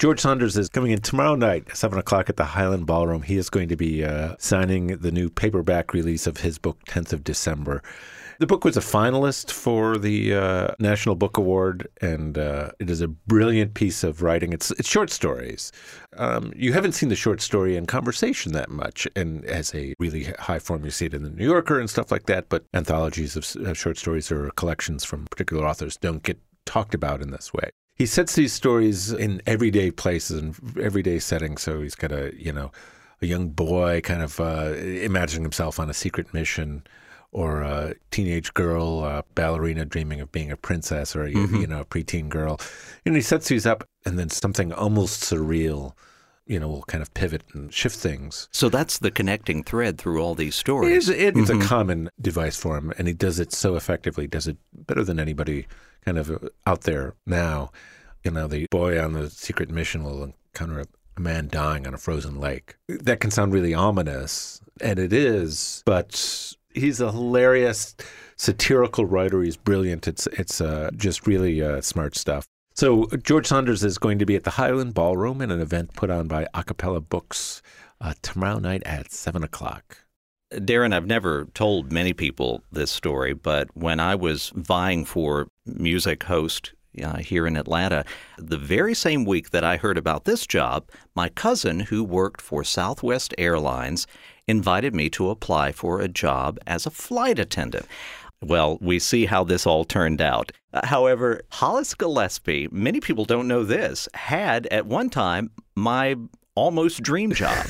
George Saunders is coming in tomorrow night at 7 o'clock at the Highland Ballroom. He is going to be signing the new paperback release of his book, 10th of December. The book was a finalist for the National Book Award, and it is a brilliant piece of writing. It's short stories. You haven't seen the short story in conversation that much, and as a really high form, you see it in the New Yorker and stuff like that, but anthologies of short stories or collections from particular authors don't get talked about in this way. He sets these stories in everyday places and everyday settings, so he's got a young boy kind of imagining himself on a secret mission, or a teenage girl, a ballerina dreaming of being a princess, or a preteen girl. And he sets these up, and then something almost surreal, will kind of pivot and shift things. So that's the connecting thread through all these stories. It's a common device for him, and he does it so effectively, does it better than anybody kind of out there now. The boy on the secret mission will encounter a man dying on a frozen lake. That can sound really ominous, and it is, but he's a hilarious, satirical writer. He's brilliant. It's just really smart stuff. So George Saunders is going to be at the Highland Ballroom in an event put on by Acapella Books tomorrow night at 7 o'clock. Darren, I've never told many people this story, but when I was vying for music host here in Atlanta, the very same week that I heard about this job, my cousin, who worked for Southwest Airlines, invited me to apply for a job as a flight attendant. Well, we see how this all turned out. However, Hollis Gillespie, many people don't know this, had at one time my almost dream job.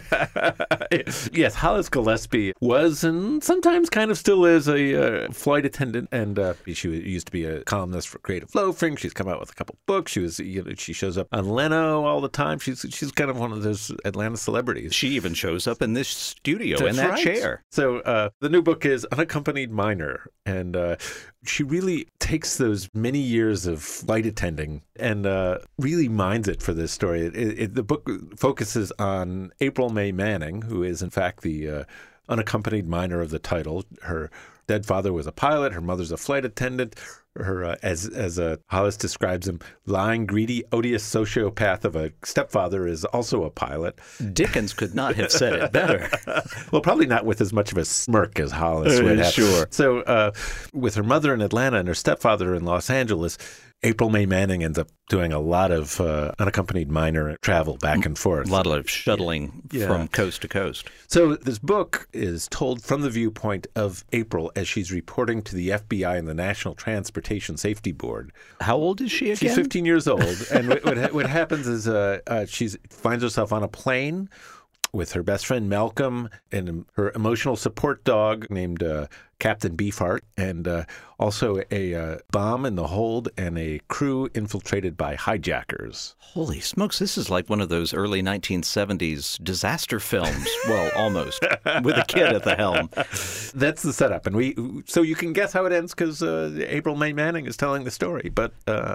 Yes, Hollis Gillespie was and sometimes kind of still is a flight attendant, and she used to be a columnist for Creative Loafing. She's come out with a couple books. She shows up on Leno all the time. She's kind of one of those Atlanta celebrities. She even shows up in this studio. That's in that right. chair. So the new book is Unaccompanied Minor, and she really takes those many years of flight attending and really mines it for this story. The book focuses on April May Manning, who is in fact the unaccompanied minor of the title. Her dead father was a pilot. Her mother's a flight attendant. Her, as Hollis describes him, lying, greedy, odious sociopath of a stepfather is also a pilot. Dickens could not have said it better. Well, probably not with as much of a smirk as Hollis would have. Sure. So with her mother in Atlanta and her stepfather in Los Angeles, April May Manning ends up doing a lot of unaccompanied minor travel back and forth. A lot of shuttling from coast to coast. So this book is told from the viewpoint of April as she's reporting to the FBI and the National Transportation Safety Board. How old is she again? She's 15 years old. And what happens is she finds herself on a plane with her best friend Malcolm and her emotional support dog named Captain Beefheart, and also a bomb in the hold and a crew infiltrated by hijackers. Holy smokes, this is like one of those early 1970s disaster films. Well, almost, with a kid at the helm. That's the setup. And so you can guess how it ends because April May Manning is telling the story. But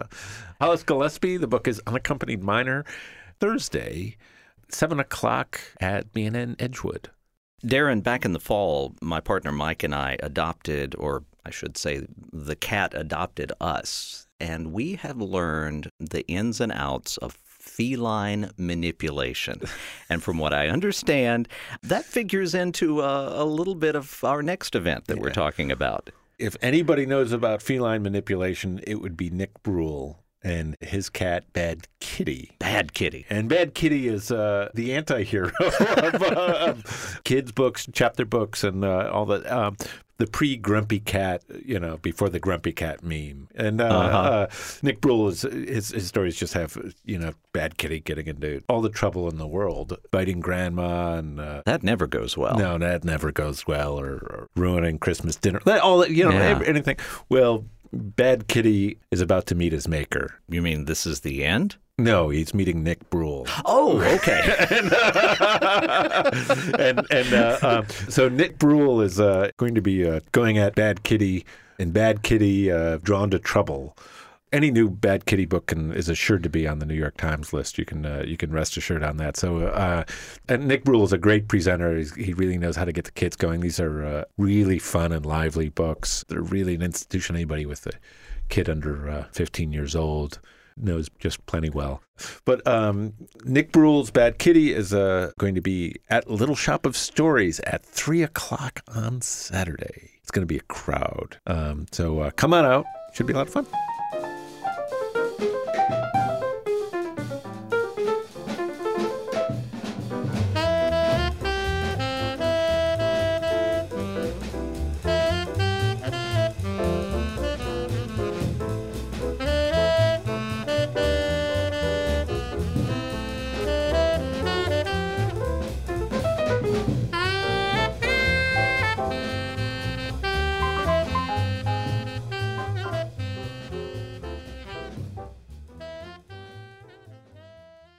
Hollis Gillespie, the book is Unaccompanied Minor, Thursday, 7 o'clock at B&N Edgewood. Darren, back in the fall, my partner Mike and I adopted, or I should say the cat adopted us, and we have learned the ins and outs of feline manipulation. And from what I understand, that figures into a little bit of our next event that we're talking about. If anybody knows about feline manipulation, it would be Nick Bruhl and his cat, Bad Kitty. Bad Kitty. And Bad Kitty is the anti-hero of kids' books, chapter books, and all that. The pre-Grumpy Cat, before the Grumpy Cat meme. And Nick Bruhl, his stories just have, Bad Kitty getting into all the trouble in the world, biting grandma. And that never goes well. No, that never goes well, or ruining Christmas dinner. All that, anything. Well, Bad Kitty is about to meet his maker. You mean this is the end? No, he's meeting Nick Bruhl. Oh, okay. So Nick Bruhl is going to be going at Bad Kitty, and Bad Kitty drawn to trouble. Any new Bad Kitty book is assured to be on the New York Times list. You can rest assured on that. So, and Nick Bruhl is a great presenter. He really knows how to get the kids going. These are really fun and lively books. They're really an institution. Anybody with a kid under 15 years old knows just plenty well. But Nick Bruhl's Bad Kitty is going to be at Little Shop of Stories at 3 o'clock on Saturday. It's going to be a crowd. So come on out. Should be a lot of fun.